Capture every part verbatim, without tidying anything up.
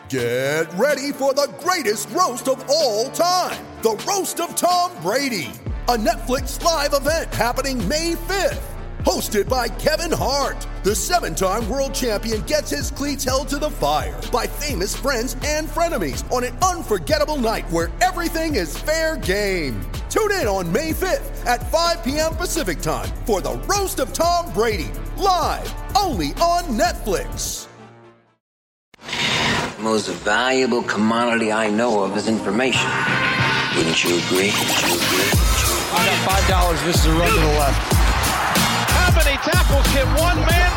Get ready for the greatest roast of all time, the Roast of Tom Brady, a Netflix live event happening May fifth. Hosted by Kevin Hart, the seven-time world champion gets his cleats held to the fire by famous friends and frenemies on an unforgettable night where everything is fair game. Tune in on May fifth at five p.m. Pacific time for the Roast of Tom Brady, live only on Netflix. The most valuable commodity I know of is information. Wouldn't you agree? Wouldn't you agree? I got five dollars. This is a run to the left. How many tackles can one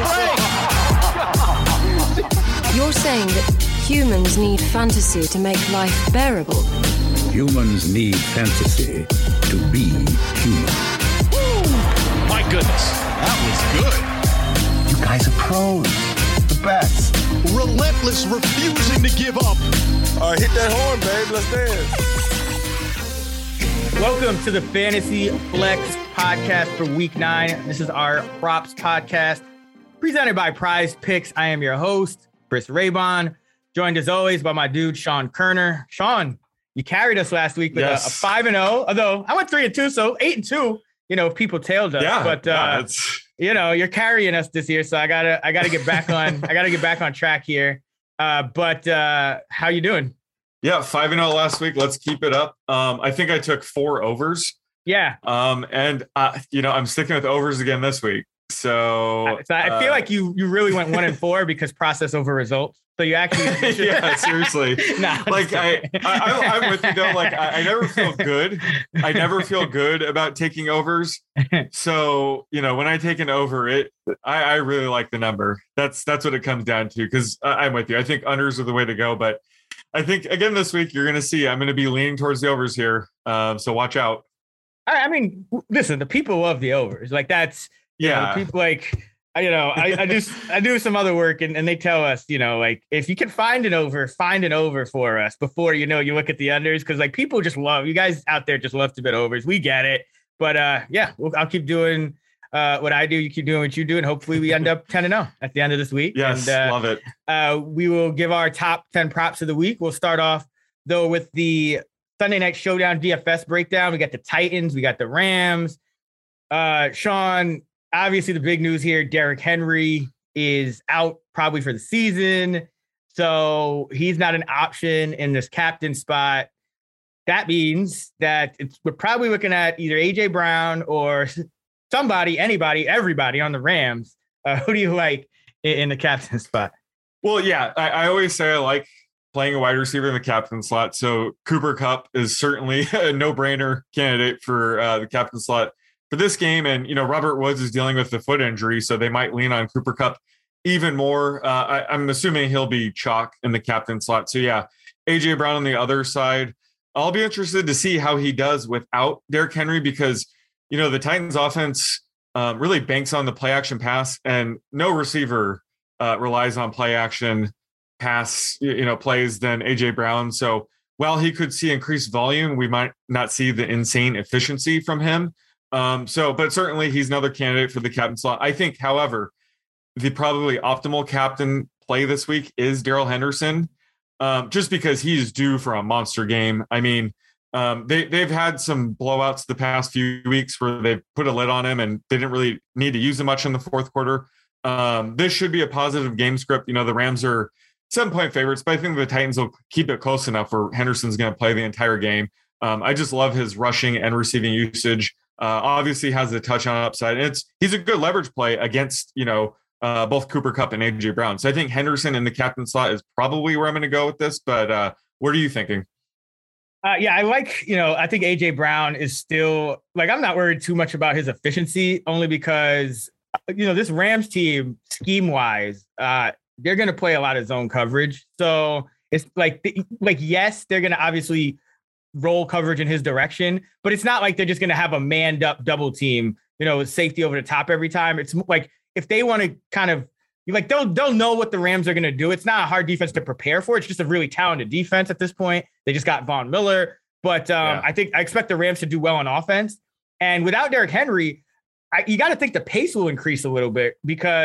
man break? You're saying that humans need fantasy to make life bearable? Humans need fantasy to be human. Woo! My goodness, that was good. You guys are pros. The best. Relentless, refusing to give up. All right, hit that horn, babe. Let's dance. Welcome to the Fantasy Flex podcast for week nine. This is our props podcast presented by Prize Picks. I am your host, Chris Raybon, joined as always by my dude, Sean Kerner. Sean, you carried us last week with yes. a, a five and oh, although I went three and two, so eight and two, you know, if people tailed us, yeah, but, yeah, uh, it's... you know, you're carrying us this year. So I gotta, I gotta get back on, I gotta get back on track here. Uh, but uh, how you doing? Yeah, five and oh last week. Let's keep it up. Um, I think I took four overs. Yeah. Um, and uh, you know, I'm sticking with overs again this week. So, so I feel uh, like you you really went one and four because process over results. So you actually, yeah, seriously. nah, like I, I, I, I'm with you though. Like I, I never feel good. I never feel good about taking overs. So you know, when I take an over, it, I, I really like the number. That's that's what it comes down to. Because I'm with you. I think unders are the way to go. But I think again this week you're going to see I'm going to be leaning towards the overs here. Um, so watch out. I, I mean, listen, the people love the overs. Like that's yeah. You know, people like. You know, I, I do I do some other work and, and they tell us, you know, like if you can find an over, find an over for us before, you know, you look at the unders. Cause like people just love you guys out there just love to bet overs. We get it. But uh, yeah, we'll, I'll keep doing uh, what I do. You keep doing what you do. And hopefully we end up ten and oh at the end of this week. Yes, and, uh, love it. Uh, we will give our top ten props of the week. We'll start off, though, with the Sunday Night Showdown D F S breakdown. We got the Titans. We got the Rams. Uh, Sean, obviously, the big news here, Derrick Henry is out probably for the season. So he's not an option in this captain spot. That means that it's, we're probably looking at either A J Brown or somebody, anybody, everybody on the Rams. Uh, who do you like in, in the captain spot? Well, yeah, I, I always say I like playing a wide receiver in the captain slot. So Cooper Kupp is certainly a no-brainer candidate for uh, the captain slot for this game. And, you know, Robert Woods is dealing with the foot injury, so they might lean on Cooper Kupp even more. Uh, I, I'm assuming he'll be chalk in the captain slot. So, yeah, A J Brown on the other side. I'll be interested to see how he does without Derrick Henry because, you know, the Titans offense um, really banks on the play action pass, and no receiver uh, relies on play action pass, you know, plays than A J Brown. So while he could see increased volume, we might not see the insane efficiency from him. Um, so, but certainly he's another candidate for the captain slot. I think, however, the probably optimal captain play this week is Darrell Henderson, um, just because he's due for a monster game. I mean, um, they, they've had some blowouts the past few weeks where they've put a lid on him and they didn't really need to use him much in the fourth quarter. Um, this should be a positive game script. You know, the Rams are seven point favorites, but I think the Titans will keep it close enough where Henderson's going to play the entire game. Um, I just love his rushing and receiving usage. Uh, obviously has a touchdown upside. And it's he's a good leverage play against, you know, uh, both Cooper Kupp and A J Brown. So I think Henderson in the captain slot is probably where I'm going to go with this. But uh, what are you thinking? Uh, yeah, I like, you know, I think A J Brown is still like, I'm not worried too much about his efficiency only because, you know, this Rams team scheme wise, uh, they're going to play a lot of zone coverage. So it's like, like, yes, they're going to obviously roll coverage in his direction, but it's not like they're just going to have a manned up double team, you know, with safety over the top every time. It's like if they want to kind of like they'll they'll know what the Rams are going to do. It's not a hard defense to prepare for. It's just a really talented defense at this point. They just got Von Miller, but um, yeah. I think I expect the Rams to do well on offense. And without Derrick Henry, I, you got to think the pace will increase a little bit because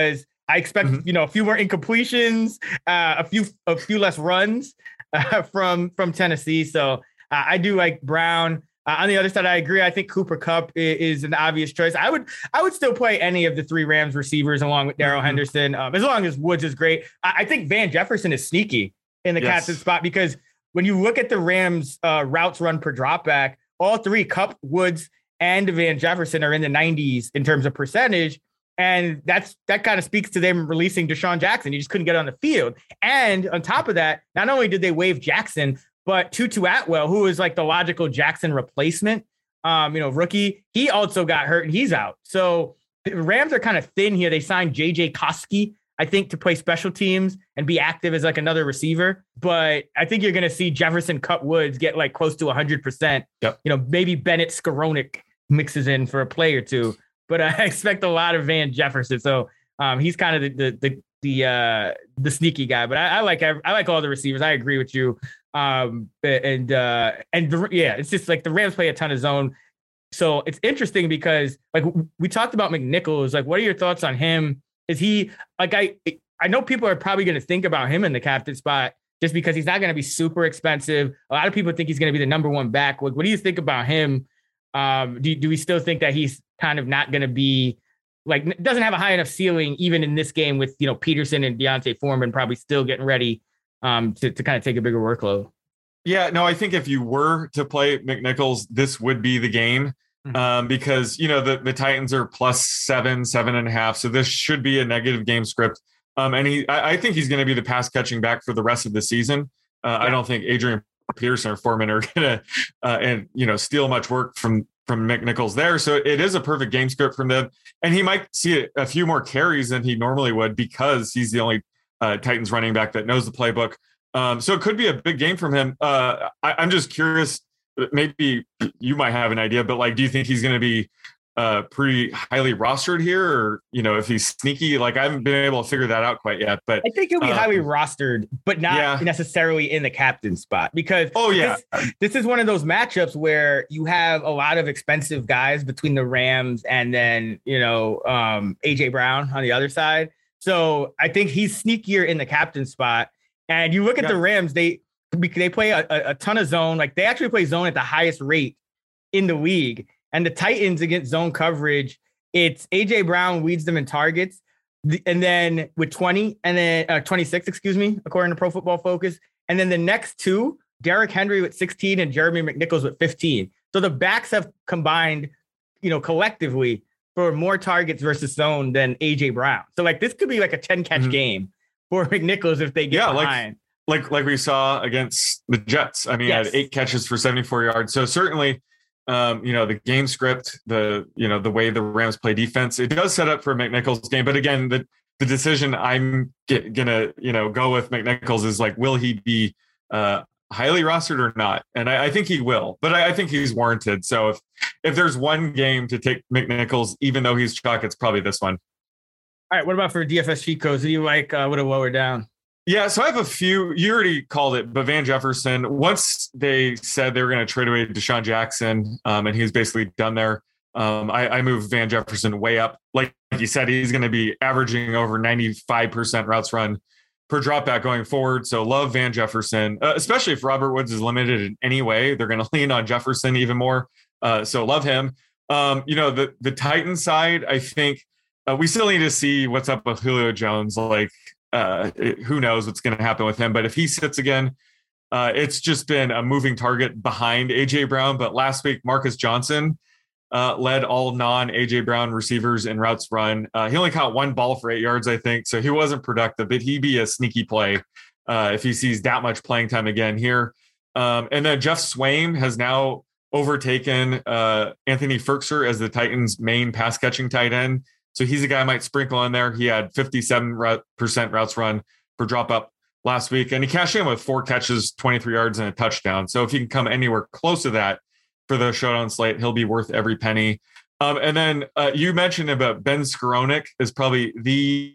I expect, mm-hmm. you know, a few more incompletions, uh, a few a few less runs uh, from from Tennessee. So uh, I do like Brown. Uh, on the other side, I agree. I think Cooper Kupp is, is an obvious choice. I would I would still play any of the three Rams receivers along with Darrell mm-hmm. Henderson, um, as long as Woods is great. I, I think Van Jefferson is sneaky in the yes. captain spot, because when you look at the Rams uh, routes run per dropback, all three, Kupp, Woods, and Van Jefferson, are in the nineties in terms of percentage. And that's that kind of speaks to them releasing Deshaun Jackson. He just couldn't get on the field. And on top of that, not only did they waive Jackson, but Tutu Atwell, who is like the logical Jackson replacement, um, you know, rookie, he also got hurt and he's out. So the Rams are kind of thin here. They signed J J Koski, I think, to play special teams and be active as like another receiver. But I think you're going to see Jefferson, Kupp, Woods get like close to one hundred percent. Yep. You know, maybe Bennett Skowronek mixes in for a play or two. But I expect a lot of Van Jefferson. So um, he's kind of the the the the, uh, the sneaky guy. But I, I like I like all the receivers. I agree with you. Um, and uh, and the, yeah, it's just like the Rams play a ton of zone. So it's interesting because like we talked about McNichols. Like, what are your thoughts on him? Is he like I I know people are probably going to think about him in the captain spot just because he's not going to be super expensive. A lot of people think he's going to be the number one back. What, what do you think about him? Um, do do we still think that he's kind of not going to be like, doesn't have a high enough ceiling even in this game with, you know, Peterson and Deontay Foreman probably still getting ready um, to, to kind of take a bigger workload? Yeah, no, I think if you were to play McNichols, this would be the game mm-hmm. um, because, you know, the, the Titans are plus seven, seven and a half. So this should be a negative game script. Um, and he, I, I think he's going to be the pass catching back for the rest of the season. Uh, yeah. I don't think Adrian Peterson or Foreman are going to, uh, and, you know, steal much work from, from McNichols there. So it is a perfect game script from them. And he might see a, a few more carries than he normally would because he's the only uh, Titans running back that knows the playbook. Um, so it could be a big game from him. Uh, I, I'm just curious, maybe you might have an idea, but like, do you think he's going to be uh, pretty highly rostered here, or, you know, if he's sneaky? Like, I haven't been able to figure that out quite yet, but I think he'll be um, highly rostered, but not yeah. necessarily in the captain spot, because oh yeah, this, this is one of those matchups where you have a lot of expensive guys between the Rams and then, you know, um, A J Brown on the other side. So I think he's sneakier in the captain spot. And you look at yeah. the Rams, they they play a, a ton of zone. Like, they actually play zone at the highest rate in the league. And the Titans against zone coverage, it's A J Brown leads them in targets. And then with twenty and then uh, twenty-six, excuse me, according to Pro Football Focus. And then the next two, Derrick Henry with sixteen and Jeremy McNichols with fifteen. So the backs have combined, you know, collectively for more targets versus zone than A J Brown. So like, this could be like a ten catch mm-hmm. game for McNichols if they get yeah, behind. Like, like like we saw against the Jets. I mean, yes. he had eight catches for seventy-four yards. So certainly, um, you know, the game script, the, you know, the way the Rams play defense, it does set up for McNichols' game. But again, the, the decision I'm get, gonna, you know, go with McNichols is like, will he be uh, highly rostered or not? And I, I think he will, but I, I think he's warranted. So if, if there's one game to take McNichols, even though he's chalk, it's probably this one. All right. What about for D F S cheat codes? Do you like uh, would have lowered down? Yeah, so I have a few. You already called it, but Van Jefferson, once they said they were going to trade away Deshaun Jackson, um, and he's basically done there, um, I, I moved Van Jefferson way up. Like you said, he's going to be averaging over ninety-five percent routes run per dropback going forward. So love Van Jefferson, uh, especially if Robert Woods is limited in any way. They're going to lean on Jefferson even more. Uh, so love him. Um, you know, the, the Titans side, I think uh, we still need to see what's up with Julio Jones. Like, Uh, who knows what's going to happen with him, but if he sits again, uh, it's just been a moving target behind A J Brown. But last week, Marcus Johnson uh, led all non A J Brown receivers in routes run. Uh, he only caught one ball for eight yards, I think. So he wasn't productive, but he'd be a sneaky play uh, if he sees that much playing time again here. Um, and then Jeff Swaim has now overtaken uh, Anthony Firkser as the Titans' main pass catching tight end. So he's a guy I might sprinkle in there. He had fifty-seven percent routes run per drop up last week, and he cashed in with four catches, twenty-three yards, and a touchdown. So if he can come anywhere close to that for the showdown slate, he'll be worth every penny. Um, and then uh, you mentioned about Ben Skowronek is probably the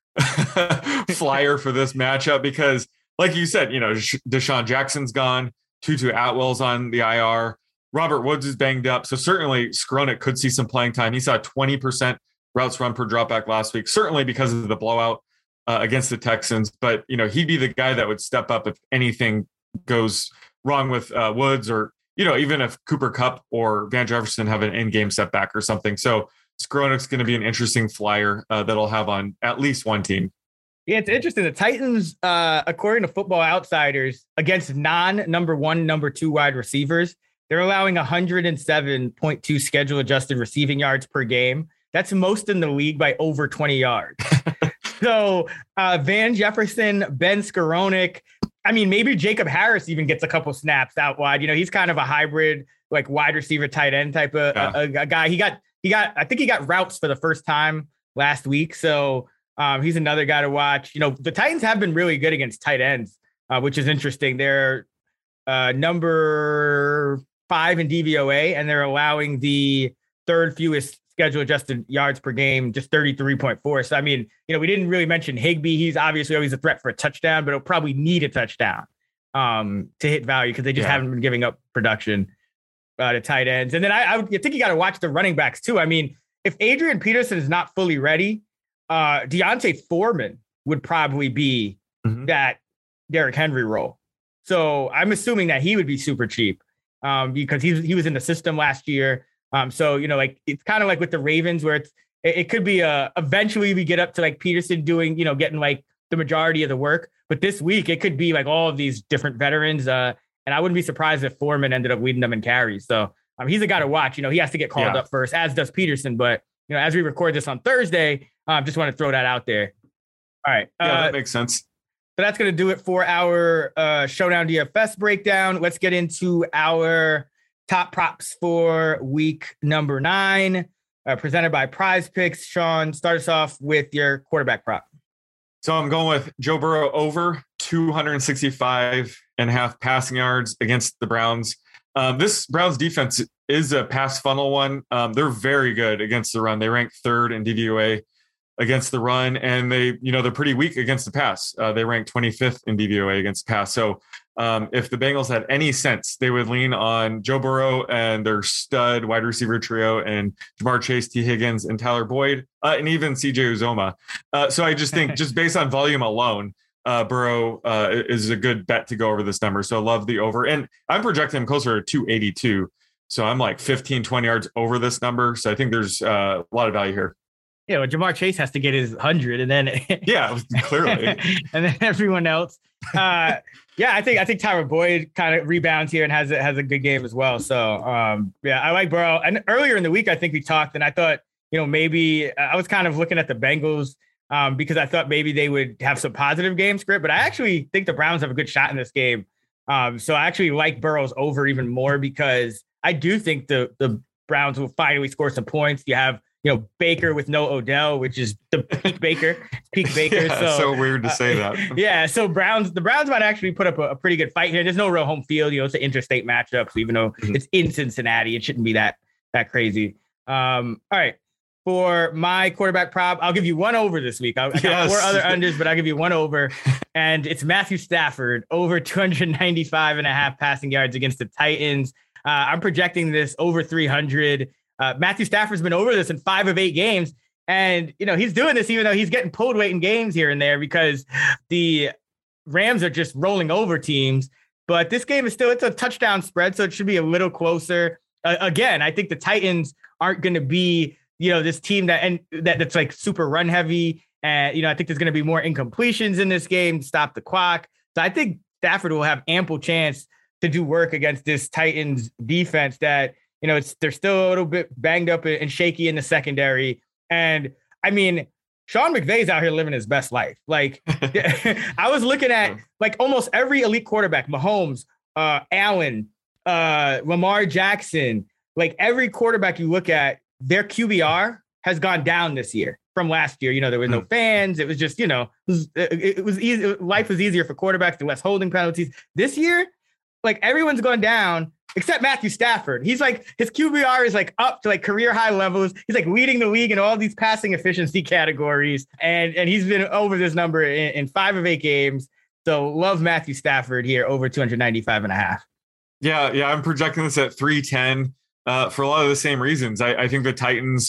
flyer for this matchup because, like you said, you know, Deshaun Jackson's gone, Tutu Atwell's on the I R, Robert Woods is banged up. So certainly Skowronek could see some playing time. He saw twenty percent routes run per dropback last week, certainly because of the blowout uh, against the Texans. But, you know, he'd be the guy that would step up if anything goes wrong with uh, Woods, or, you know, even if Cooper Kupp or Van Jefferson have an in-game setback or something. So Skowronek's going to be an interesting flyer uh, that'll have on at least one team. Yeah, it's interesting. The Titans, uh, according to Football Outsiders, against non-number one, number two wide receivers, they're allowing one hundred seven point two schedule adjusted receiving yards per game. That's most in the league by over twenty yards. So uh, Van Jefferson, Ben Skowronek, I mean, maybe Jacob Harris even gets a couple snaps out wide. You know, he's kind of a hybrid, like wide receiver, tight end type of yeah. a, a guy. He got, he got, I think he got routes for the first time last week. So um, he's another guy to watch. You know, the Titans have been really good against tight ends, uh, which is interesting. They're uh, number five in D V O A, and they're allowing the third fewest schedule adjusted yards per game, just thirty-three point four. So, I mean, you know, we didn't really mention Higbee. He's obviously always a threat for a touchdown, but he'll probably need a touchdown um, to hit value because they just yeah. haven't been giving up production uh, to tight ends. And then I, I, would, I think you got to watch the running backs too. I mean, if Adrian Peterson is not fully ready, uh, Deontay Foreman would probably be mm-hmm. that Derrick Henry role. So I'm assuming that he would be super cheap um, because he, he was in the system last year. Um, so, you know, like, it's kind of like with the Ravens where it's, it, it could be a, eventually we get up to like Peterson doing, you know, getting like the majority of the work, but this week it could be like all of these different veterans. Uh, and I wouldn't be surprised if Foreman ended up leading them in carries. So um, he's a guy to watch, you know, he has to get called yeah. up first, as does Peterson. But, you know, as we record this on Thursday, I um, just want to throw that out there. All right. Yeah, uh, that makes sense. So that's going to do it for our uh, Showdown D F S breakdown. Let's get into our top props for week number nine, uh, presented by Prize Picks. Sean, start us off with your quarterback prop. So I'm going with Joe Burrow over two sixty-five and a half passing yards against the Browns. Um, this Browns defense is a pass funnel one. Um, they're very good against the run. They rank third in D V O A against the run, and they, you know, they're pretty weak against the pass. Uh, they rank twenty-fifth in D V O A against the pass. So um, if the Bengals had any sense, they would lean on Joe Burrow and their stud wide receiver trio and Jamar Chase, T. Higgins, and Tyler Boyd, uh, and even C J Uzomah. Uh, so I just think just based on volume alone, uh, Burrow uh, is a good bet to go over this number. So I love the over. And I'm projecting him closer to two eighty-two. So I'm like fifteen, twenty yards over this number. So I think there's uh, a lot of value here. Yeah, well, Jamar Chase has to get his one hundred, and then yeah, clearly, and then everyone else. Uh, yeah, I think I think Tyler Boyd kind of rebounds here and has a, has a good game as well. So um, yeah, I like Burrow. And earlier in the week, I think we talked, and I thought, you know, maybe I was kind of looking at the Bengals um, because I thought maybe they would have some positive game script, but I actually think the Browns have a good shot in this game. Um, so I actually like Burrow's over even more because I do think the the Browns will finally score some points. You have, you know, Baker with no Odell, which is the peak Baker, peak Baker. Yeah, so, so weird to say uh, that. Yeah. So Browns, the Browns might actually put up a, a pretty good fight here. There's no real home field. You know, it's an interstate matchup. So even though mm-hmm. it's in Cincinnati, it shouldn't be that, that crazy. Um, all right. For my quarterback prop, I'll give you one over this week. I, I got yes. four other unders, but I'll give you one over. And it's Matthew Stafford over two ninety-five and a half passing yards against the Titans. Uh, I'm projecting this over three hundred. Uh, Matthew Stafford's been over this in five of eight games. And, you know, he's doing this even though he's getting pulled weight in games here and there because the Rams are just rolling over teams. But this game is still, it's a touchdown spread, so it should be a little closer. Uh, again, I think the Titans aren't going to be, you know, this team that, and that that's like super run heavy. And, you know, I think there's going to be more incompletions in this game to stop the clock. So I think Stafford will have ample chance to do work against this Titans defense that, you know, it's they're still a little bit banged up and shaky in the secondary. And I mean, Sean McVay's out here living his best life. Like I was looking at like almost every elite quarterback, Mahomes, uh, Allen, uh, Lamar Jackson, like every quarterback you look at, their Q B R has gone down this year from last year. You know, there were no fans. It was just, you know, it was, it, it was easy. Life was easier for quarterbacks, the less holding penalties. This year, like everyone's gone down. Except Matthew Stafford. He's like, his Q B R is like up to like career high levels. He's like leading the league in all these passing efficiency categories. And, and he's been over this number in, in five of eight games. So love Matthew Stafford here over two ninety-five and a half. Yeah. Yeah. I'm projecting this at three ten uh, for a lot of the same reasons. I, I think the Titans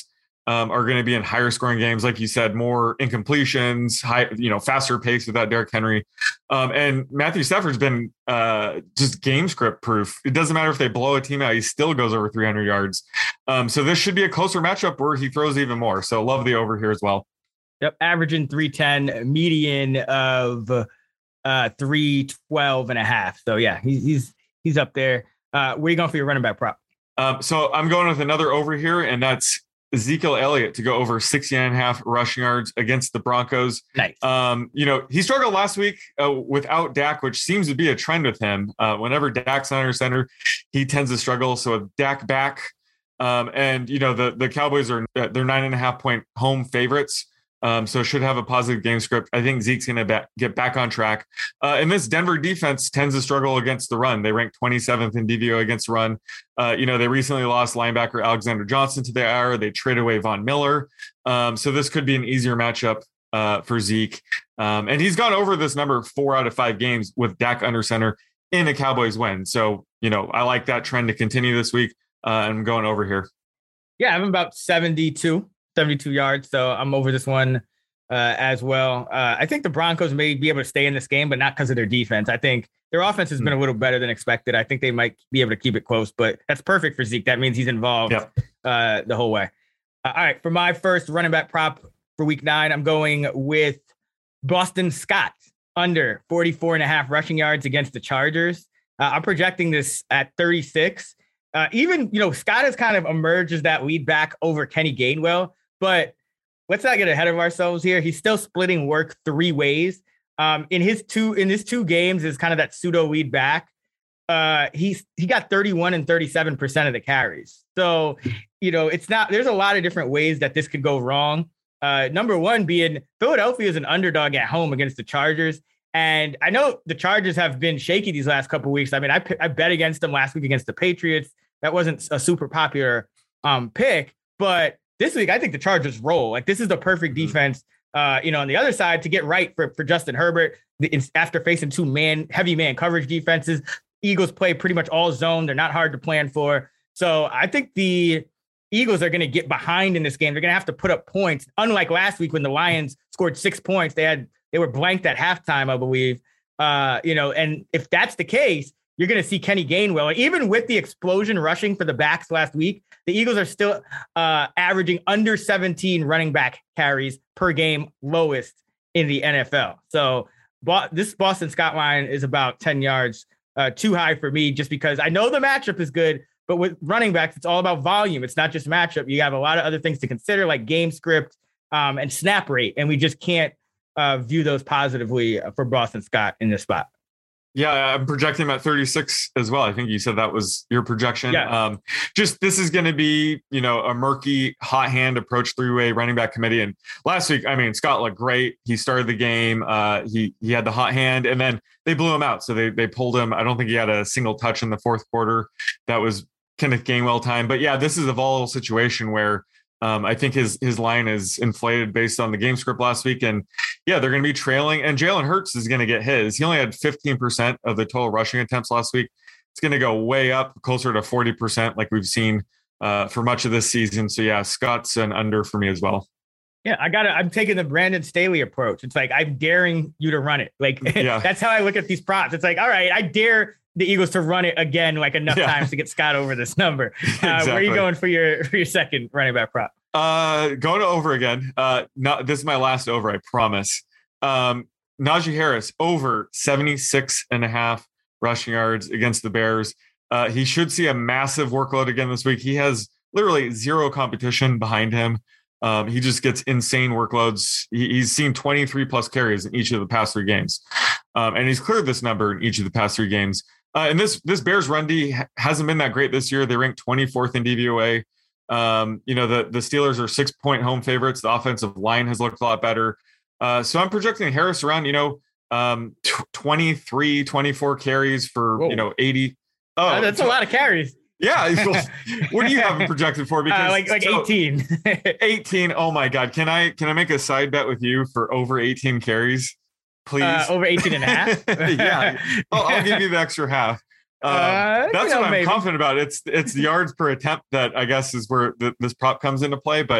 um, are going to be in higher scoring games. Like you said, more incompletions, high, you know, faster pace without Derrick Henry. Um, and Matthew Stafford's been uh, just game script proof. It doesn't matter if they blow a team out, he still goes over three hundred yards. Um, so this should be a closer matchup where he throws even more. So love the over here as well. Yep. Averaging three ten, median of uh, three twelve and a half. So yeah, he's, he's, he's up there. Uh, where are you going for your running back prop? Um, so I'm going with another over here, and that's Ezekiel Elliott to go over sixty and a half rushing yards against the Broncos. Nice. Um, you know, he struggled last week uh, without Dak, which seems to be a trend with him. Uh, whenever Dak's under center, he tends to struggle. So with Dak back, um, and you know, the, the Cowboys are, they're nine and a half point home favorites. Um, so should have a positive game script. I think Zeke's going to ba- get back on track. Uh, and this Denver defense tends to struggle against the run. They rank twenty-seventh in D V O against the run. Uh, you know, they recently lost linebacker Alexander Johnson to the I R. They traded away Von Miller. Um, so this could be an easier matchup uh, for Zeke. Um, and he's gone over this number four out of five games with Dak under center in a Cowboys win. So, you know, I like that trend to continue this week. Uh, I'm going over here. Yeah, I'm about seventy-two. seventy-two yards. So I'm over this one uh, as well. Uh, I think the Broncos may be able to stay in this game, but not because of their defense. I think their offense has been a little better than expected. I think they might be able to keep it close, but that's perfect for Zeke. That means he's involved yep. uh, the whole way. Uh, all right. For my first running back prop for week nine, I'm going with Boston Scott under forty-four and a half rushing yards against the Chargers. Uh, I'm projecting this at thirty-six. Uh, even, you know, Scott has kind of emerged as that lead back over Kenny Gainwell. But let's not get ahead of ourselves here. He's still splitting work three ways. Um, in his two in his two games is kind of that pseudo lead back. Uh, he's he got thirty-one and thirty-seven percent of the carries. So, you know, it's not there's a lot of different ways that this could go wrong. Uh, number one being Philadelphia is an underdog at home against the Chargers. And I know the Chargers have been shaky these last couple of weeks. I mean, I, I bet against them last week against the Patriots. That wasn't a super popular um, pick, but this week, I think the Chargers roll. Like, this is the perfect defense, uh, you know, on the other side to get right for, for Justin Herbert. It's after facing two man, heavy man coverage defenses, Eagles play pretty much all zone. They're not hard to plan for. So I think the Eagles are going to get behind in this game. They're going to have to put up points. Unlike last week when the Lions scored six points, they had they were blanked at halftime, I believe. Uh, you know, and if that's the case, you're going to see Kenny Gainwell. Even with the explosion rushing for the backs last week, the Eagles are still uh, averaging under seventeen running back carries per game, lowest in the N F L. So bo- this Boston Scott line is about ten yards uh, too high for me, just because I know the matchup is good, but with running backs, it's all about volume. It's not just matchup. You have a lot of other things to consider, like game script um, and snap rate, and we just can't uh, view those positively for Boston Scott in this spot. Yeah, I'm projecting him at thirty-six as well. I think you said that was your projection. Yeah. Um, just this is going to be, you know, a murky, hot hand approach three-way running back committee. And last week, I mean, Scott looked great. He started the game. Uh, he he had the hot hand, and then they blew him out. So they they pulled him. I don't think he had a single touch in the fourth quarter. That was Kenneth Gainwell time. But yeah, this is a volatile situation where Um, I think his his line is inflated based on the game script last week. And yeah, they're going to be trailing. And Jalen Hurts is going to get his. He only had fifteen percent of the total rushing attempts last week. It's going to go way up, closer to forty percent like we've seen uh, for much of this season. So yeah, Scott's an under for me as well. Yeah, I got to, I'm taking the Brandon Staley approach. It's like, I'm daring you to run it. Like, yeah. That's how I look at these props. It's like, all right, I dare the Eagles to run it again, like enough yeah. times to get Scott over this number. Uh, exactly. Where are you going for your, for your second running back prop? Uh, going to over again. Uh, not, this is my last over, I promise. Um, Najee Harris over seventy-six and a half rushing yards against the Bears. Uh, he should see a massive workload again this week. He has literally zero competition behind him. Um, he just gets insane workloads. He, he's seen twenty-three plus carries in each of the past three games. Um, and he's cleared this number in each of the past three games. Uh, and this, this Bears run D hasn't been that great this year. They ranked twenty-fourth in D V O A. Um, you know, the, the Steelers are six point home favorites. The offensive line has looked a lot better. Uh, so I'm projecting Harris around, you know, um, t- twenty-three, twenty-four carries for, Whoa. you know, eighty. Oh, uh, that's a lot of carries. Yeah. What do you have him projected for? Because uh, like like so, eighteen. eighteen. Oh my God. Can I, can I make a side bet with you for over eighteen carries? Please. Uh, over eighteen and a half. Yeah. I'll, I'll give you the extra half. Um, uh, that's you know, what I'm maybe. confident about. It's, it's the yards per attempt that I guess is where the, this prop comes into play, but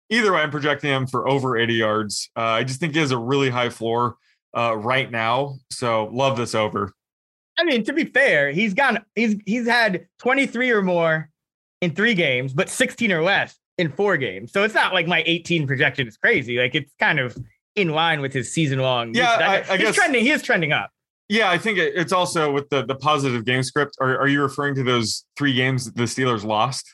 either way, I'm projecting him for over eighty yards. Uh, I just think he has a really high floor uh, right now. So love this over. I mean, to be fair, he's gone. He's he's had twenty-three or more in three games, but sixteen or less in four games. So it's not like my eighteen projection is crazy. Like it's kind of in line with his season long. Yeah, I, I, I he's guess trending. He is trending up. Yeah, I think it, it's also with the the positive game script. Are are you referring to those three games that the Steelers lost?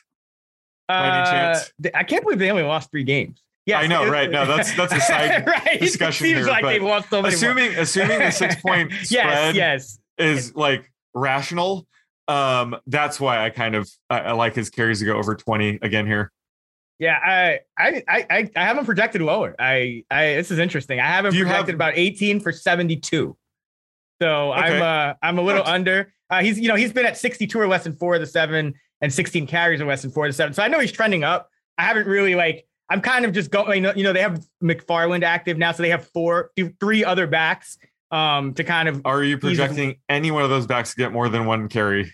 By any Uh, chance? I can't believe they only lost three games. Yeah, I know, right? No, that's that's a side right. discussion It seems here. like but they've lost so many. assuming more. assuming the six point yes, spread yes. is like rational, um, that's why I kind of I, I like his carries to go over twenty again here. Yeah, I, I, I, I haven't projected lower. I, I, this is interesting. I haven't Do you projected have- about eighteen for seventy-two. So Okay. I'm, uh, I'm a little Nice. under. Uh, he's, you know, he's been at sixty-two or less in four of the seven, and sixteen carries or less in four of the seven. So I know he's trending up. I haven't really like. I'm kind of just going. You know, they have McFarland active now, so they have four, three other backs um, to kind of. Are you projecting any one of those backs to get more than one carry?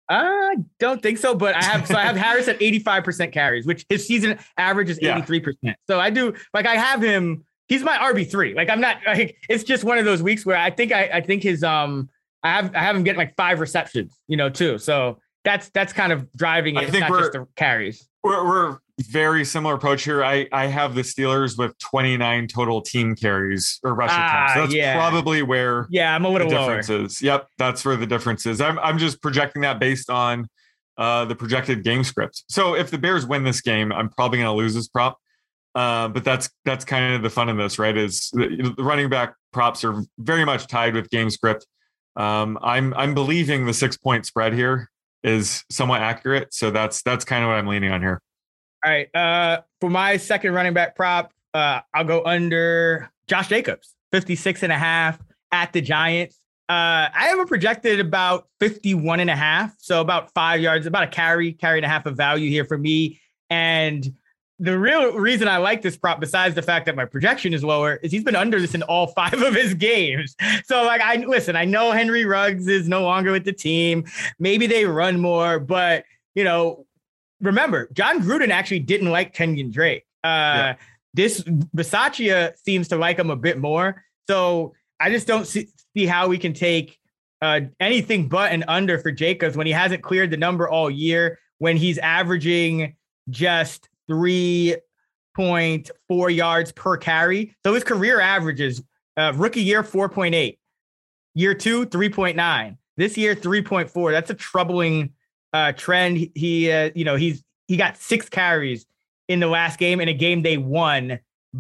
I don't think so, but I have so I have Harris at eighty-five percent carries, which his season average is Yeah. eighty-three percent. So I do like I have him. He's my R B three. Like I'm not like it's just one of those weeks where I think I, I think his um I have I have him getting like five receptions, you know, too. So that's that's kind of driving it. I It's think not we're- just the carries. We're, we're very similar approach here. I, I have the Steelers with twenty-nine total team carries or rushing Ah, attempts. So that's yeah. probably where Yeah, I'm a the little lower. difference is. Yep, that's where the difference is. I'm I'm just projecting that based on uh, the projected game script. So if the Bears win this game, I'm probably going to lose this prop. Uh, but that's that's kind of the fun of this, right? Is the, the running back props are very much tied with game script. Um, I'm I'm believing the six point spread here is somewhat accurate. So that's that's kind of what I'm leaning on here. All right. Uh, for my second running back prop, uh, I'll go under Josh Jacobs, fifty-six and a half at the Giants. Uh, I have a projected about fifty-one and a half. So about five yards, about a carry, carry and a half of value here for me. And the real reason I like this prop, besides the fact that my projection is lower, is he's been under this in all five of his games. So like, I listen, I know Henry Ruggs is no longer with the team. Maybe they run more, but you know, remember, John Gruden actually didn't like Kenyon Drake. Uh, yeah. This Bisaccia seems to like him a bit more. So I just don't see, see how we can take uh, anything but an under for Jacobs when he hasn't cleared the number all year, when he's averaging just three point four yards per carry. So his career averages, uh, rookie year, four point eight. Year two, three point nine. This year, three point four. That's a troubling uh, trend. He, uh, you know, he's he got six carries in the last game, in a game they won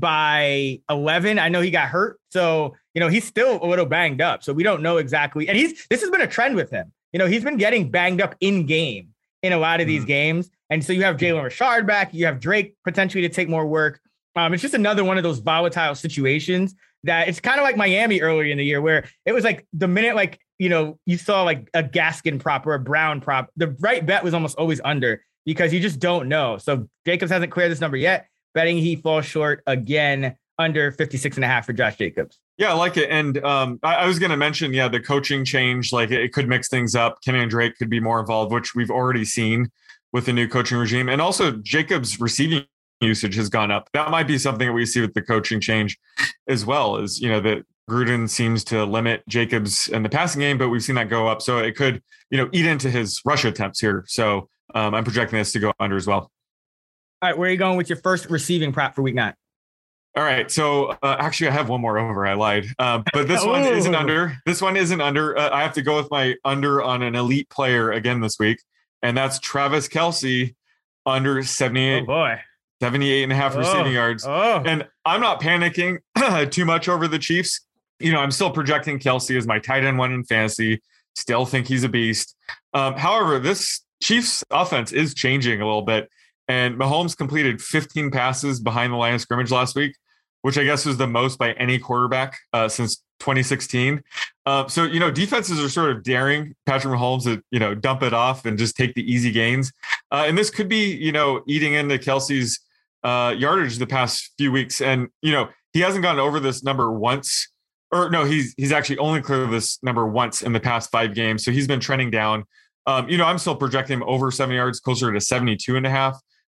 by eleven. I know he got hurt, so you know he's still a little banged up. So we don't know exactly. And he's this has been a trend with him. You know, he's been getting banged up in game in a lot of these mm-hmm. games. And so you have Jalen Richard back. You have Drake potentially to take more work. Um, it's just another one of those volatile situations that it's kind of like Miami earlier in the year, where it was like the minute, like, you know, you saw like a Gaskin prop or a Brown prop, the right bet was almost always under because you just don't know. So Jacobs hasn't cleared this number yet. Betting he falls short again under fifty-six and a half for Josh Jacobs. Yeah, I like it. And um, I, I was going to mention, yeah, the coaching change, like it, it could mix things up. Kenny and Drake could be more involved, which we've already seen with the new coaching regime. And also Jacobs receiving usage has gone up. That might be something that we see with the coaching change as well, is, you know, that Gruden seems to limit Jacobs in the passing game, but we've seen that go up. So it could, you know, eat into his rush attempts here. So um, I'm projecting this to go under as well. All right, where are you going with your first receiving prop for week nine? All right. So uh, actually I have one more over. I lied. Uh, but this one isn't under. This one isn't under. Uh, I have to go with my under on an elite player again this week. And that's Travis Kelce under seventy-eight, oh boy. seventy-eight and a half oh. receiving yards. Oh. And I'm not panicking too much over the Chiefs. You know, I'm still projecting Kelce as my tight end one in fantasy. Still think he's a beast. Um, however, this Chiefs offense is changing a little bit. And Mahomes completed fifteen passes behind the line of scrimmage last week, which I guess was the most by any quarterback uh, since twenty sixteen. Uh, so, you know, defenses are sort of daring Patrick Mahomes to, you know, dump it off and just take the easy gains. Uh, and this could be, you know, eating into Kelce's uh, yardage the past few weeks. And, you know, he hasn't gone over this number once. Or no, he's he's actually only cleared this number once in the past five games. So he's been trending down. Um, you know, I'm still projecting him over seventy yards, closer to seventy-two and a half.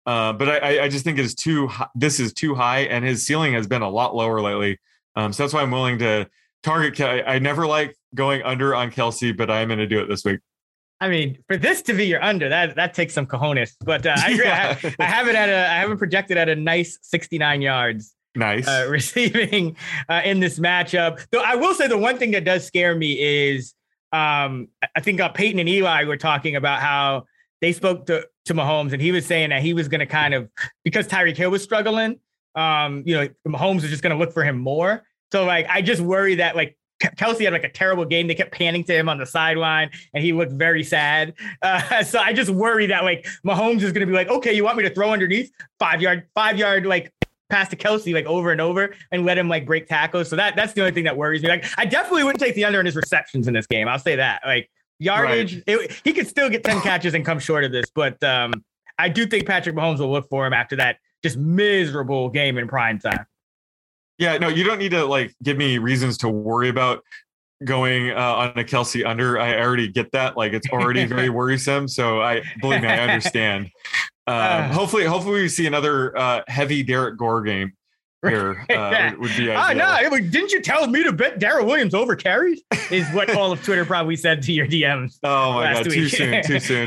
Uh, but I, I just think it is too. This is too high, and his ceiling has been a lot lower lately. Um, so that's why I'm willing to target. I, I never like going under on Kelce, but I'm going to do it this week. I mean, for this to be your under, that that takes some cojones. But uh, I agree. Yeah. I, have, I have it at a. I have it projected at a nice sixty-nine yards. Nice uh, receiving uh, in this matchup. Though I will say the one thing that does scare me is um, I think uh, Peyton and Eli were talking about how they spoke to, to Mahomes, and he was saying that he was going to kind of, because Tyreek Hill was struggling, um, you know, Mahomes was just going to look for him more. So like, I just worry that like Kelce had like a terrible game. They kept panning to him on the sideline and he looked very sad. Uh, so I just worry that like Mahomes is going to be like, okay, you want me to throw underneath five yard, five yard, like pass to Kelce like over and over and let him like break tackles. So that that's the only thing that worries me. Like I definitely wouldn't take the under in his receptions in this game. I'll say that. Like yardage, right. it, he could still get ten catches and come short of this. But um, I do think Patrick Mahomes will look for him after that just miserable game in prime time. Yeah, no, you don't need to like give me reasons to worry about going uh, on a Kelce under. I already get that. Like it's already very worrisome. So I believe me, I understand. Um, uh, hopefully, hopefully we see another uh, heavy Derek Gore game here. Uh, would be ideal. Oh no! Didn't you tell me to bet Darrell Williams over carries? Is what all of Twitter probably said to your D Ms. Oh my god! Week. Too soon. Too soon.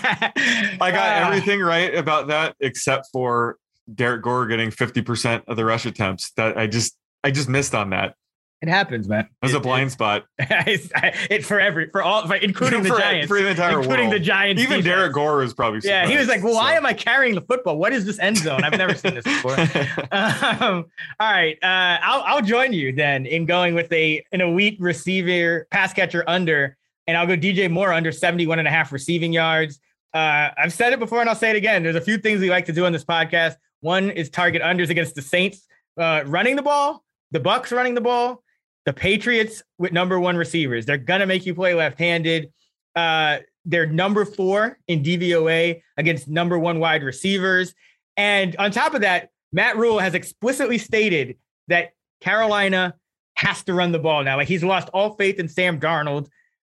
I got uh, everything right about that except for Derek Gore getting fifty percent of the rush attempts. That I just I just missed on that. It happens, man. It was it, a blind it, spot. It for every for all, including for, the Giants, for the entire including world. the Giants. Even defense. Derek Gore was probably surprised. Yeah, he was like, "Well, so. why am I carrying the football? What is this end zone? I've never seen this before." um, all right, uh, I'll I'll join you then in going with a an elite receiver pass catcher under, and I'll go D J Moore under seventy-one and a half receiving yards. Uh, I've said it before and I'll say it again. There's a few things we like to do on this podcast. One is target unders against the Saints uh, running the ball, the Bucks running the ball. The Patriots with number one receivers. They're going to make you play left-handed. Uh, they're number four in D V O A against number one wide receivers. And on top of that, Matt Rule has explicitly stated that Carolina has to run the ball now. Like he's lost all faith in Sam Darnold.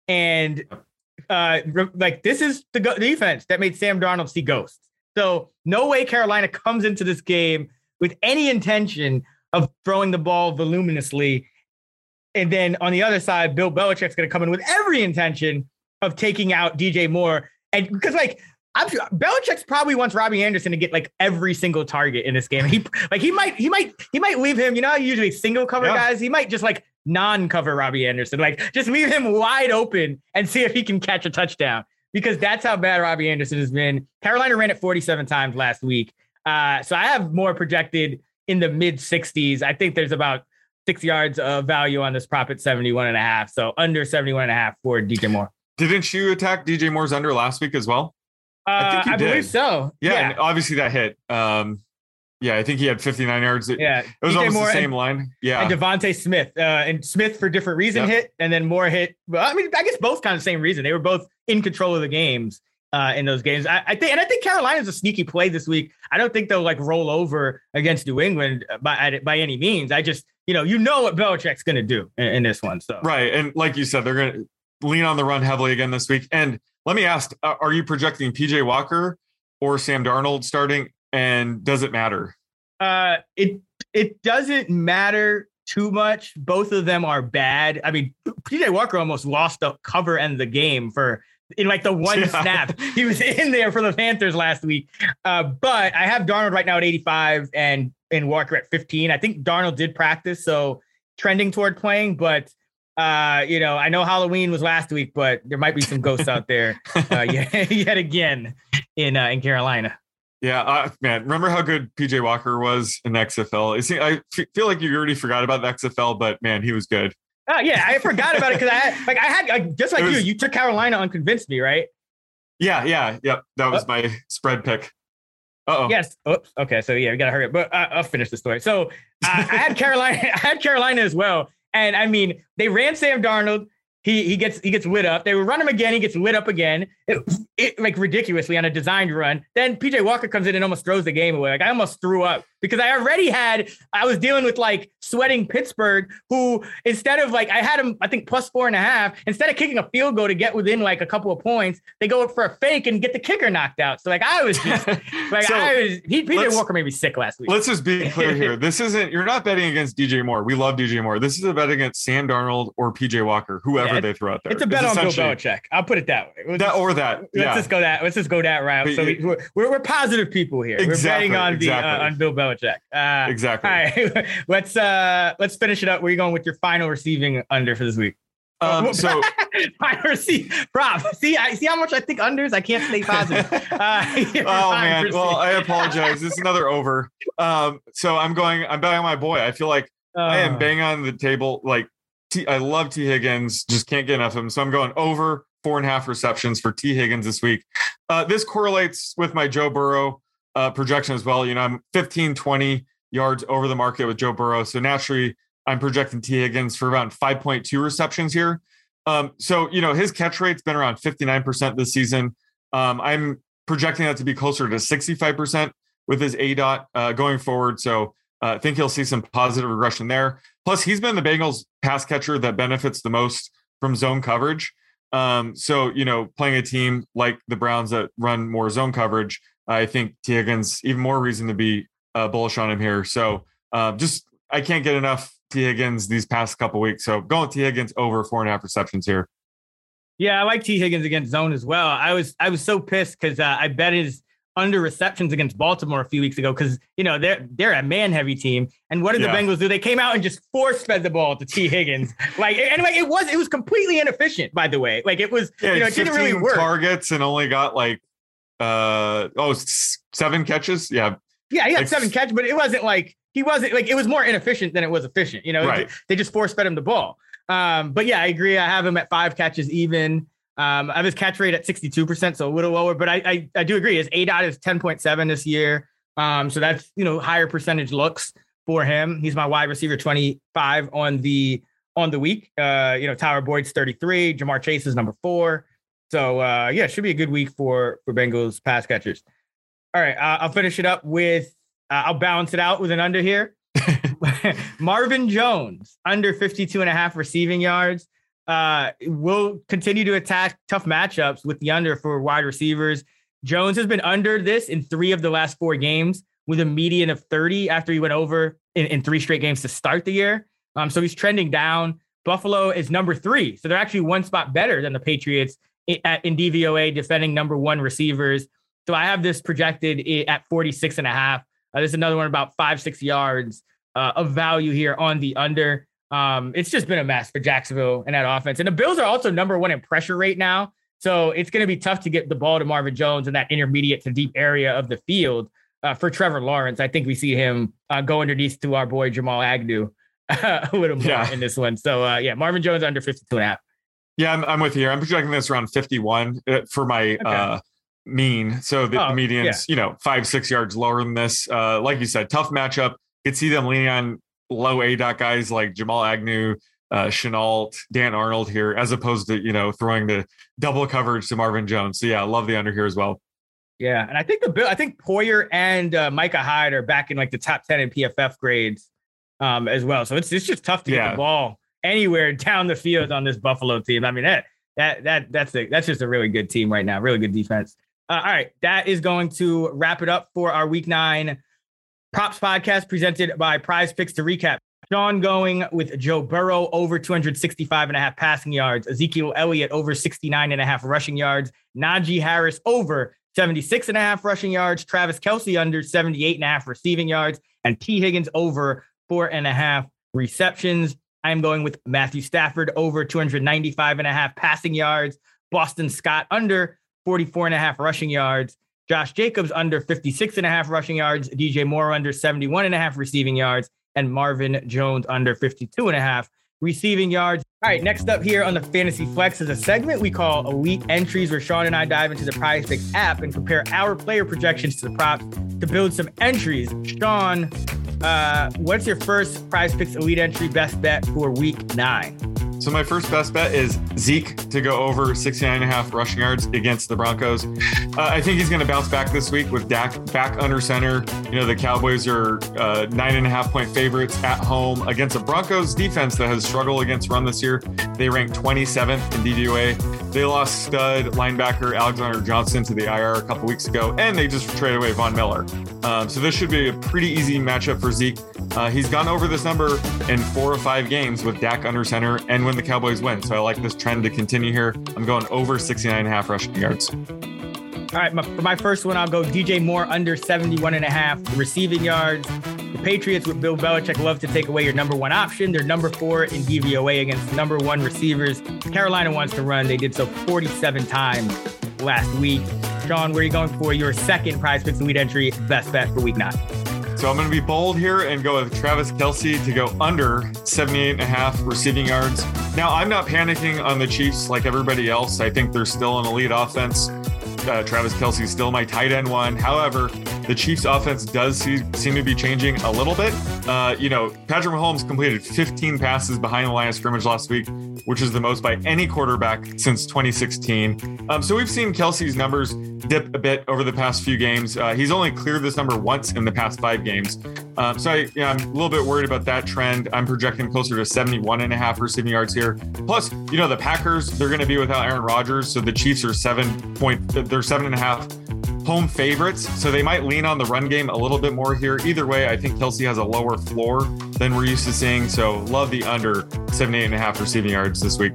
And uh, like this is the go- defense that made Sam Darnold see ghosts. So no way Carolina comes into this game with any intention of throwing the ball voluminously. And then on the other side, Bill Belichick's going to come in with every intention of taking out D J Moore. And because like I'm sure Belichick's probably wants Robbie Anderson to get like every single target in this game. He like he might he might he might leave him. You know, usually single cover yeah. guys. He might just like non-cover Robbie Anderson. Like just leave him wide open and see if he can catch a touchdown. Because that's how bad Robbie Anderson has been. Carolina ran it forty-seven times last week. Uh, so I have more projected in the mid sixties. I think there's about six yards of value on this prop at seventy-one and a half. So under seventy-one and a half for D J Moore. Didn't you attack D J Moore's under last week as well? Uh, I think you I did. believe so. Yeah, yeah. And obviously that hit. Um, yeah, I think he had fifty-nine yards. Yeah, it was D J almost Moore the same and, line. Yeah, and Devontae Smith. Uh, and Smith for different reason yep. hit, and then Moore hit. Well, I mean, I guess both kind of the same reason. They were both in control of the games. Uh, in those games, I, I think, and I think Carolina's a sneaky play this week. I don't think they'll like roll over against New England by by any means. I just, you know, you know what Belichick's going to do in, in this one. So right, and like you said, they're going to lean on the run heavily again this week. And let me ask: uh, are you projecting P J Walker or Sam Darnold starting? And does it matter? Uh, it it doesn't matter too much. Both of them are bad. I mean, P J Walker almost lost the cover and the game for. In like the one yeah. snap, he was in there for the Panthers last week. Uh, but I have Darnold right now at eighty-five and, and Walker at fifteen. I think Darnold did practice, so trending toward playing. But, uh, you know, I know Halloween was last week, but there might be some ghosts out there uh, yet, yet again in uh, in Carolina. Yeah, uh, man, remember how good P J Walker was in the X F L? I feel like you already forgot about the X F L, but, man, he was good. Oh yeah, I forgot about it because I had like I had like just like was, you. You took Carolina unconvinced me, right? Yeah, yeah, yep. That was oh. my spread pick. Uh oh. Yes. Oops. Okay. So yeah, we gotta hurry up. But uh, I'll finish the story. So uh, I had Carolina. I had Carolina as well, and I mean they ran Sam Darnold. He he gets he gets lit up. They would run him again. He gets lit up again, it, it, like ridiculously on a designed run. Then P J Walker comes in and almost throws the game away. Like I almost threw up because I already had I was dealing with like sweating Pittsburgh, who instead of like I had him I think plus four and a half. Instead of kicking a field goal to get within like a couple of points, they go for a fake and get the kicker knocked out. So like I was just like so I was he P J Walker made me sick last week. Let's just be clear here. This isn't you're not betting against D J Moore. We love D J Moore. This is a bet against Sam Darnold or P J Walker, whoever. Yeah, they throw out there. It's a bet it's on Bill Belichick. I'll put it that way. That just, or that. Yeah. Let's just go that. Let's just go that route. But, so we, we're, we're positive people here. Exactly, we're betting on exactly. the uh, on Bill Belichick. Uh, exactly. All right. let's uh let's finish it up. Where are you going with your final receiving under for this week? Um, so final receive prop. See, I see how much I think unders. I can't stay positive. Uh, oh man. Receive. Well, I apologize. This is another over. Um, so I'm going. I'm betting on my boy. I feel like uh, I am banging on the table. Like. T, I love T. Higgins, just can't get enough of him. So I'm going over four and a half receptions for T. Higgins this week. Uh, this correlates with my Joe Burrow uh, projection as well. You know, I'm fifteen, twenty yards over the market with Joe Burrow. So naturally, I'm projecting T. Higgins for around five point two receptions here. Um, so, you know, his catch rate's been around fifty-nine percent this season. Um, I'm projecting that to be closer to sixty-five percent with his A DOT uh, going forward. So I uh, think he'll see some positive regression there. Plus, he's been the Bengals pass catcher that benefits the most from zone coverage. Um, so, you know, playing a team like the Browns that run more zone coverage, I think T. Higgins, even more reason to be uh, bullish on him here. So uh, just, I can't get enough T. Higgins these past couple weeks. So going T. Higgins over four and a half receptions here. Yeah, I like T. Higgins against zone as well. I was, I was so pissed because uh, I bet his under receptions against Baltimore a few weeks ago because, you know, they're they're a man-heavy team. And what did yeah. the Bengals do? They came out and just force-fed the ball to T. Higgins. Like, and like, it was it was completely inefficient, by the way. Like, it was, yeah, you know, it didn't really work. Targets and only got, like, uh oh, seven catches? Yeah. Yeah, he had like, seven catches, but it wasn't like, he wasn't, like, it was more inefficient than it was efficient. You know, right. they just force-fed him the ball. Um, but, yeah, I agree. I have him at five catches even. Um, I have his catch rate at sixty-two percent, so a little lower, but I I, I do agree. His A DOT is ten point seven this year. Um, so that's, you know, higher percentage looks for him. He's my wide receiver twenty-five on the on the week. Uh, you know, Tyler Boyd's thirty-three. Jamar Chase is number four. So, uh, yeah, it should be a good week for, for Bengals pass catchers. All right, uh, I'll finish it up with, uh, I'll balance it out with an under here. Marvin Jones, under fifty-two and a half receiving yards. Uh, will continue to attack tough matchups with the under for wide receivers. Jones has been under this in three of the last four games with a median of thirty after he went over in, in three straight games to start the year. Um, so he's trending down. Buffalo is number three. So they're actually one spot better than the Patriots in, in D V O A defending number one receivers. So I have this projected at forty-six and a half. Uh, there's another one about five, six yards uh, of value here on the under. Um, it's just been a mess for Jacksonville and that offense. And the Bills are also number one in pressure rate now. So it's going to be tough to get the ball to Marvin Jones in that intermediate to deep area of the field uh, for Trevor Lawrence. I think we see him uh, go underneath to our boy Jamal Agnew uh, a little more yeah. in this one. So, uh, yeah, Marvin Jones under fifty-two and a half. Yeah, I'm, I'm with you here. I'm projecting this around fifty-one for my okay. uh, mean. So the, oh, the median's, yeah. you know, five, six yards lower than this. Uh, like you said, tough matchup. You could see them leaning on low A DOT guys like Jamal Agnew, uh, Shenault, Dan Arnold here, as opposed to, you know, throwing the double coverage to Marvin Jones. So, yeah, I love the under here as well. Yeah, and I think the Bill, I think Poyer and uh, Micah Hyde are back in like the top ten in P F F grades um, as well. So it's it's just tough to yeah. get the ball anywhere down the field on this Buffalo team. I mean, that that that that's a, that's just a really good team right now. Really good defense. Uh, all right, that is going to wrap it up for our Week Nine Props podcast presented by Prize Picks. To recap, Sean going with Joe Burrow over two sixty-five and a half passing yards, Ezekiel Elliott over sixty-nine and a half rushing yards, Najee Harris over seventy-six and a half rushing yards, Travis Kelce under seventy-eight and a half receiving yards, and T. Higgins over four and a half receptions. I'm going with Matthew Stafford over two ninety-five and a half passing yards, Boston Scott under forty-four and a half rushing yards, Josh Jacobs under fifty-six and a half rushing yards, D J Moore under seventy-one and a half receiving yards, and Marvin Jones under fifty-two and a half receiving yards. All right, next up here on the Fantasy Flex is a segment we call Elite Entries, where Sean and I dive into the Prize Picks app and compare our player projections to the props to build some entries. Sean, uh, what's your first Prize Picks Elite Entry best bet for week nine? So my first best bet is Zeke to go over sixty-nine and a half rushing yards against the Broncos. Uh, I think he's going to bounce back this week with Dak back under center. You know, the Cowboys are uh, nine and a half point favorites at home against a Broncos defense that has struggled against run this year. They ranked twenty-seventh in D V O A. They lost stud linebacker Alexander Johnson to the I R a couple weeks ago, and they just traded away Von Miller. Um, so this should be a pretty easy matchup for Zeke. Uh, he's gone over this number in four or five games with Dak under center and when the Cowboys win. So I like this trend to continue here. I'm going over sixty-nine and a half rushing yards. All right, my, for my first one, I'll go D J Moore under seventy-one and a half receiving yards. The Patriots with Bill Belichick love to take away your number one option. They're number four in D V O A against number one receivers. Carolina wants to run. They did so forty-seven times last week. Sean, where are you going for your second Prize Picks Elite Entry best bet for week nine? So I'm going to be bold here and go with Travis Kelce to go under seventy-eight and a half receiving yards. Now, I'm not panicking on the Chiefs like everybody else. I think they're still an elite offense. Uh, Travis Kelce is still my tight end one. However, the Chiefs offense does see, seem to be changing a little bit. Uh, you know, Patrick Mahomes completed fifteen passes behind the line of scrimmage last week, which is the most by any quarterback since twenty sixteen. Um, so we've seen Kelce's numbers dip a bit over the past few games. Uh, he's only cleared this number once in the past five games. Um, so I, yeah, I'm a little bit worried about that trend. I'm projecting closer to seventy-one and a half receiving yards here. Plus, you know, the Packers, they're going to be without Aaron Rodgers. So the Chiefs are seven point, they're seven and a half home favorites. So they might lean on the run game a little bit more here. Either way, I think Kelce has a lower floor than we're used to seeing. So love the under seventy-eight and a half receiving yards this week.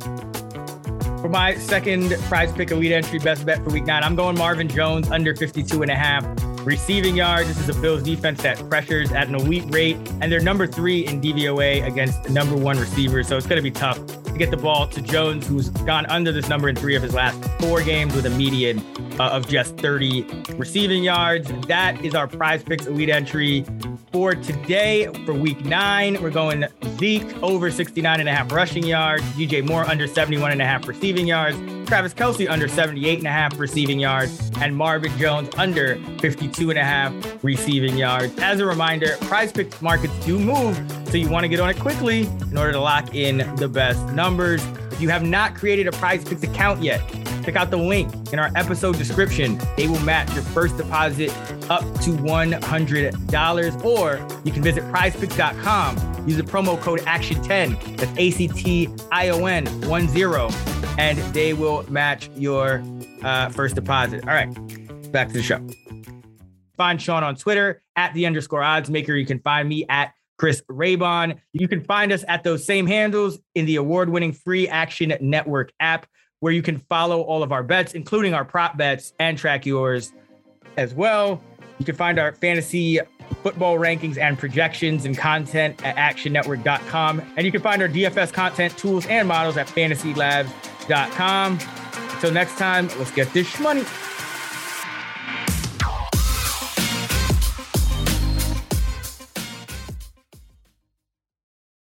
For my second Prize Pick Elite Entry best bet for week nine, I'm going Marvin Jones under fifty-two and a half receiving yards. This is a Bills defense that pressures at an elite rate, and they're number three in D V O A against the number one receiver. So it's going to be tough to get the ball to Jones, who's gone under this number in three of his last four games with a median uh, of just thirty receiving yards. That is our Prize Picks Elite Entry for today. For week nine, we're going Zeke over sixty-nine and a half rushing yards, D J Moore under seventy-one and a half receiving yards, Travis Kelce under seventy-eight and a half receiving yards, and Marvin Jones under fifty-two and a half receiving yards. As a reminder, Prize Picks markets do move, so you want to get on it quickly in order to lock in the best numbers. If you have not created a Prize Picks account yet, check out the link in our episode description. They will match your first deposit up to one hundred dollars, or you can visit prize picks dot com. Use the promo code action ten. That's A C T I O N one zero, and they will match your uh, first deposit. All right, back to the show. Find Sean on Twitter at the underscore odds maker. You can find me at Chris Raybon. You can find us at those same handles in the award-winning free Action Network app, where you can follow all of our bets, including our prop bets, and track yours as well. You can find our fantasy football rankings and projections and content at action network dot com. And you can find our D F S content, tools, and models at fantasy labs dot com. Until next time, let's get this money.